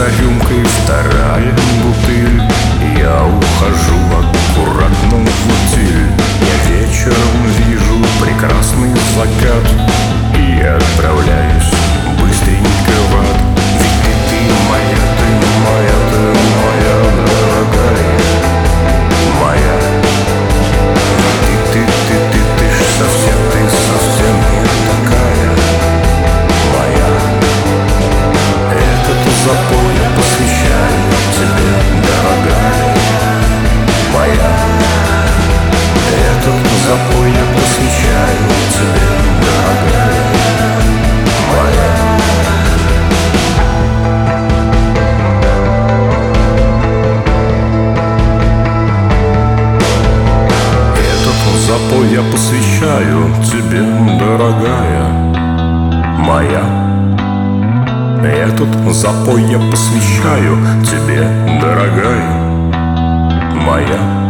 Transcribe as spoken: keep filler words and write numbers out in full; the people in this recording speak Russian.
рюмкой вторая бутыль. Я ухожу аккуратно в утиль. Я вечером вижу прекрасный закат, и я отправляюсь быстренько в ад. Ведь ты, ты моя, ты моя, ты моя дорогая, моя. Ты, ты, ты, ты, ты ж совсем, ты совсем не такая, моя. Этот запой я посвящаю тебе, дорогая, моя. Этот запой я посвящаю тебе, дорогая, моя. Этот запой я посвящаю тебе, дорогая, моя. Этот запой я посвящаю тебе, дорогая, моя.